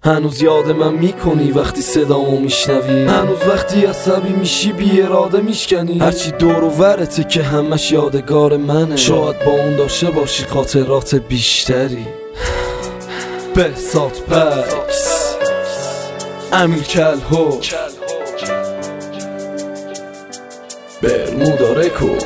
هنوز یاد من میکنی وقتی صدامو میشنوی، هنوز وقتی عصبی میشی بی اراده میشکنی. هرچی دور و ورته که همش یادگار منه، شاید با اون داشته باشی خاطرات بیشتری. بهزاد پکس، امیر کلهو، برمودا رکورد.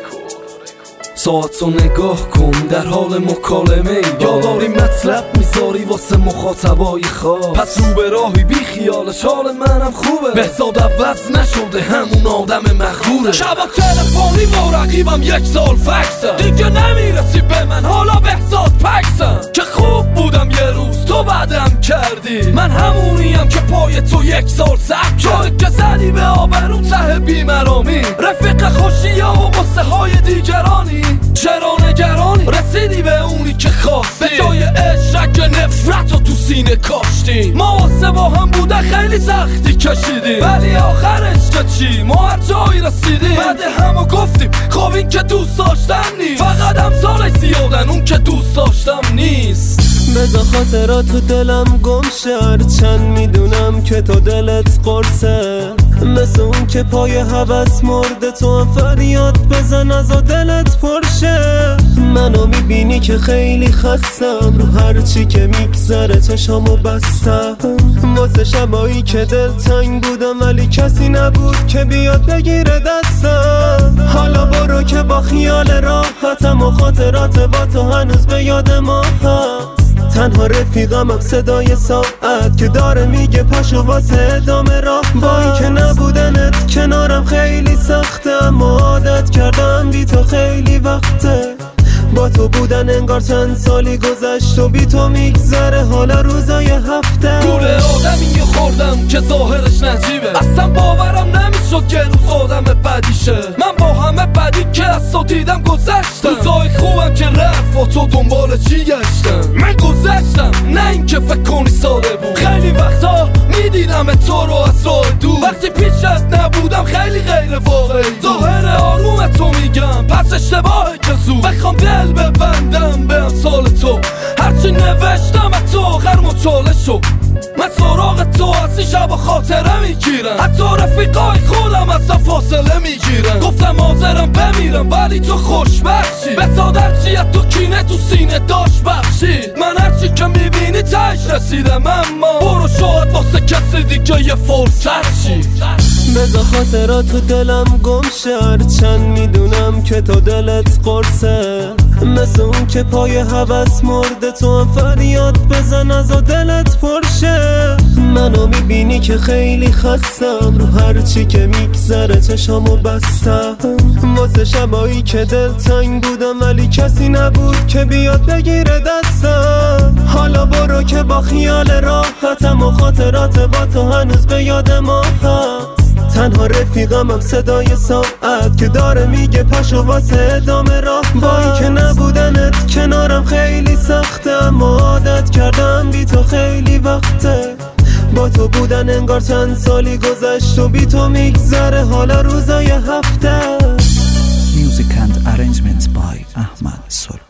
ساعتو نگاه کن در حال مکالمه ای، یا داری مطلب میذاری واسه مخاطبای خواه. پس رو به راهی بی خیالش، حال منم خوبه. بهزاد عوض نشده، همون آدم مغروره. شبا تلفنی با رقیبم 1 سال فکسم، دیگه نمیرسی به من حالا بهزاد پکسم. که خوب بودم یه روز تو بعدم کردی، من همونیم که پای تو 1 سال سب کرد. که زدی به آبرون ته بیمرامی، رفیق خوشی و قصه های دیگرانی. چرا نگرانی؟ رسیدی به اونی که خواستی، به جای عشق نفرت رو تو سینه کاشتی. ما واسه با هم بوده خیلی سختی کشیدیم، ولی آخرش که چی؟ ما هر جایی رسیدیم. بعد همو گفتیم خب این که دوست داشتن نیست، فقط امثالش زیادن اون که دوست داشتم نیست. بذار خاطرات تو دلم گم شه، چند میدونم که تو دلت قرصه. مثل اون که پای هوس مرده، تو هم فریاد بزن از دلت پرشه. منو میبینی که خیلی خستم، رو هرچی که میگذره چشامو بستم. واسه شبایی که دل تنگ بودم، ولی کسی نبود که بیاد بگیره دستم. حالا برو که با خیال راحتم و خاطرات با تو هنوز به یاد ما هست. تنها رفیقمم صدای ساعت که داره میگه پاشو واسه ادامه راه. با این که نبودنت کنارم خیلی سخته، اما عادت کردم بی تو خیلی وقته. با تو بودن انگار چند سالی گذشت و بی تو میگذره حالا روزای هفته. گوله آدمی خوردم که ظاهرش نجیبه، اصلا باورم نمیشد که روز آدم بدیشه. من با همه بدی که از تو دیدم گذشتم، روزای خوبم که رفت و تو دنبال چی گشتم. من گذشتم نه این که فکر کنی ساده بود، خیلی وقتا میدیدم تو رو از راه دور. وقتی پیشت نبودم خیلی غیر واقعی، ظاهر آروم تو میگم پس اشتباهه که زود بخوام دل ببندم به امثال تو. هرچی نوشتم از تو آخر مچاله شد، من سراغ تو از این شب خاطره میگیرم. حتی رفیقای خودم از فاصله میگیرم. گفتم حاضرم بمیرم ولی تو خوشبخشی. بهزاد هرچی از تو کینه تو سینه داشت بخشید. من هرچی که میبینی تهش رسیدم، اما برو شاید واسه کسی دیگه یه فرصت شی. بذار خاطرات تو دلم گم شه، چند میدونم که تو دلت قرصه. مثل اون که پای هوس مرده، تو هم فریاد بزن از دلت پرشه. منو میبینی که خیلی خستم، رو هرچی که میگذره چشامو بستم. واسه شبایی که دل تنگ بودم، ولی کسی نبود که بیاد بگیره دستم. حالا برو که با خیال راحتم و خاطرات با تو هنوز به یاد ما هست. تنها رفیقمم صدای ساعت که داره میگه پاشو واسه ادامه راه. با این که نبودنت کنارم خیلی سخته، اما عادت کردم بی تو خیلی وقته. با تو بودن انگار چند سالی گذشت و بی تو میگذره حالا روزای هفته. Music and arrangements by Ahmad Sol.